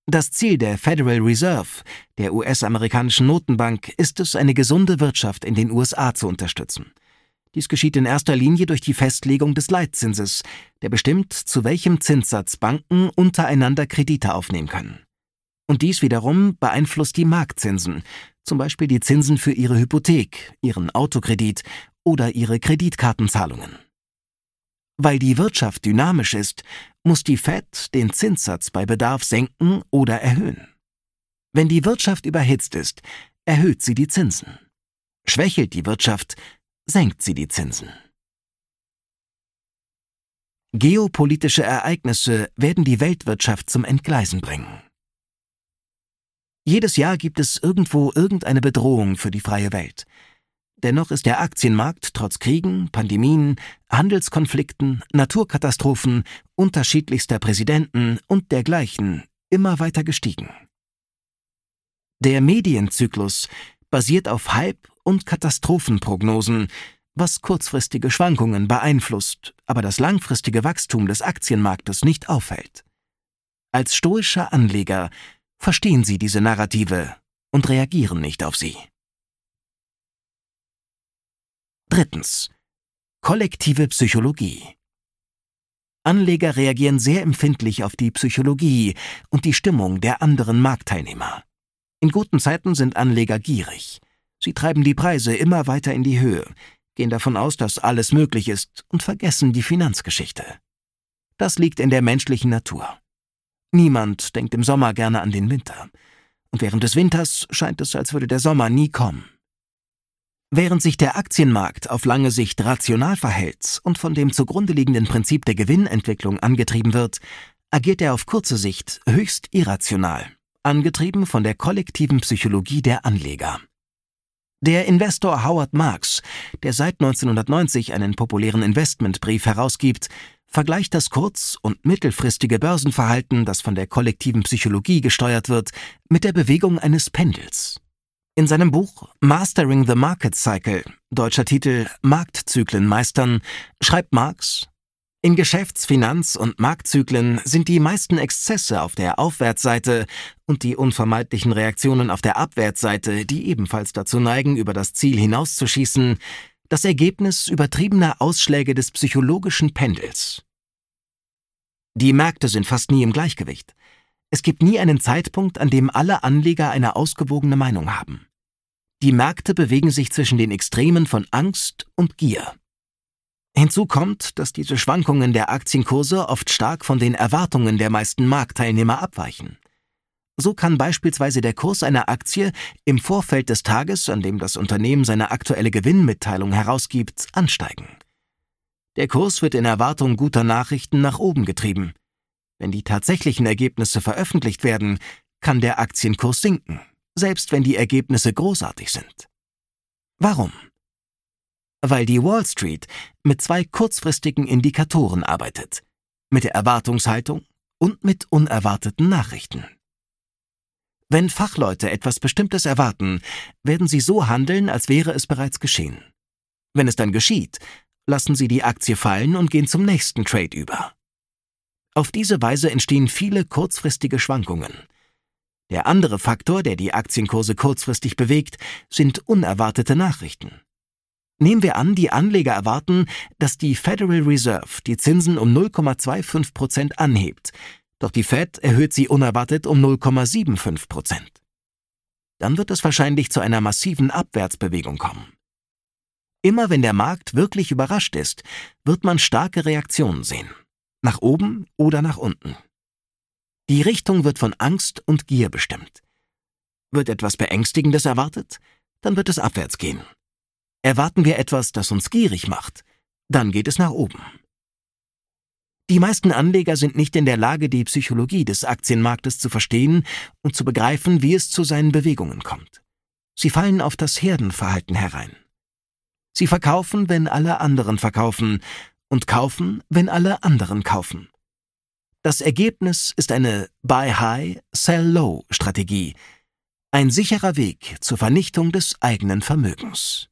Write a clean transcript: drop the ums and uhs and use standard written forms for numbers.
Das Ziel der Federal Reserve, der US-amerikanischen Notenbank, ist es, eine gesunde Wirtschaft in den USA zu unterstützen. Dies geschieht in erster Linie durch die Festlegung des Leitzinses, der bestimmt, zu welchem Zinssatz Banken untereinander Kredite aufnehmen können. Und dies wiederum beeinflusst die Marktzinsen, zum Beispiel die Zinsen für Ihre Hypothek, Ihren Autokredit oder Ihre Kreditkartenzahlungen. Weil die Wirtschaft dynamisch ist, muss die Fed den Zinssatz bei Bedarf senken oder erhöhen. Wenn die Wirtschaft überhitzt ist, erhöht sie die Zinsen. Schwächelt die Wirtschaft, senkt sie die Zinsen. Geopolitische Ereignisse werden die Weltwirtschaft zum Entgleisen bringen. Jedes Jahr gibt es irgendwo irgendeine Bedrohung für die freie Welt. Dennoch ist der Aktienmarkt trotz Kriegen, Pandemien, Handelskonflikten, Naturkatastrophen, unterschiedlichster Präsidenten und dergleichen immer weiter gestiegen. Der Medienzyklus basiert auf Hype- und Katastrophenprognosen, was kurzfristige Schwankungen beeinflusst, aber das langfristige Wachstum des Aktienmarktes nicht aufhält. Als stoischer Anleger verstehen Sie diese Narrative und reagieren nicht auf sie. Drittens. Kollektive Psychologie. Anleger reagieren sehr empfindlich auf die Psychologie und die Stimmung der anderen Marktteilnehmer. In guten Zeiten sind Anleger gierig. Sie treiben die Preise immer weiter in die Höhe, gehen davon aus, dass alles möglich ist und vergessen die Finanzgeschichte. Das liegt in der menschlichen Natur. Niemand denkt im Sommer gerne an den Winter. Und während des Winters scheint es, als würde der Sommer nie kommen. Während sich der Aktienmarkt auf lange Sicht rational verhält und von dem zugrunde liegenden Prinzip der Gewinnentwicklung angetrieben wird, agiert er auf kurze Sicht höchst irrational, angetrieben von der kollektiven Psychologie der Anleger. Der Investor Howard Marks, der seit 1990 einen populären Investmentbrief herausgibt, vergleicht das kurz- und mittelfristige Börsenverhalten, das von der kollektiven Psychologie gesteuert wird, mit der Bewegung eines Pendels. In seinem Buch Mastering the Market Cycle, deutscher Titel Marktzyklen meistern, schreibt Marx: In Geschäfts-, Finanz- und Marktzyklen sind die meisten Exzesse auf der Aufwärtsseite und die unvermeidlichen Reaktionen auf der Abwärtsseite, die ebenfalls dazu neigen, über das Ziel hinauszuschießen, das Ergebnis übertriebener Ausschläge des psychologischen Pendels. Die Märkte sind fast nie im Gleichgewicht. Es gibt nie einen Zeitpunkt, an dem alle Anleger eine ausgewogene Meinung haben. Die Märkte bewegen sich zwischen den Extremen von Angst und Gier. Hinzu kommt, dass diese Schwankungen der Aktienkurse oft stark von den Erwartungen der meisten Marktteilnehmer abweichen. So kann beispielsweise der Kurs einer Aktie im Vorfeld des Tages, an dem das Unternehmen seine aktuelle Gewinnmitteilung herausgibt, ansteigen. Der Kurs wird in Erwartung guter Nachrichten nach oben getrieben. Wenn die tatsächlichen Ergebnisse veröffentlicht werden, kann der Aktienkurs sinken, selbst wenn die Ergebnisse großartig sind. Warum? Weil die Wall Street mit zwei kurzfristigen Indikatoren arbeitet, mit der Erwartungshaltung und mit unerwarteten Nachrichten. Wenn Fachleute etwas Bestimmtes erwarten, werden sie so handeln, als wäre es bereits geschehen. Wenn es dann geschieht, lassen sie die Aktie fallen und gehen zum nächsten Trade über. Auf diese Weise entstehen viele kurzfristige Schwankungen. Der andere Faktor, der die Aktienkurse kurzfristig bewegt, sind unerwartete Nachrichten. Nehmen wir an, die Anleger erwarten, dass die Federal Reserve die Zinsen um 0,25% anhebt, doch die Fed erhöht sie unerwartet um 0,75%. Dann wird es wahrscheinlich zu einer massiven Abwärtsbewegung kommen. Immer wenn der Markt wirklich überrascht ist, wird man starke Reaktionen sehen. Nach oben oder nach unten. Die Richtung wird von Angst und Gier bestimmt. Wird etwas Beängstigendes erwartet, dann wird es abwärts gehen. Erwarten wir etwas, das uns gierig macht, dann geht es nach oben. Die meisten Anleger sind nicht in der Lage, die Psychologie des Aktienmarktes zu verstehen und zu begreifen, wie es zu seinen Bewegungen kommt. Sie fallen auf das Herdenverhalten herein. Sie verkaufen, wenn alle anderen verkaufen, und kaufen, wenn alle anderen kaufen. Das Ergebnis ist eine Buy High, Sell Low Strategie, ein sicherer Weg zur Vernichtung des eigenen Vermögens.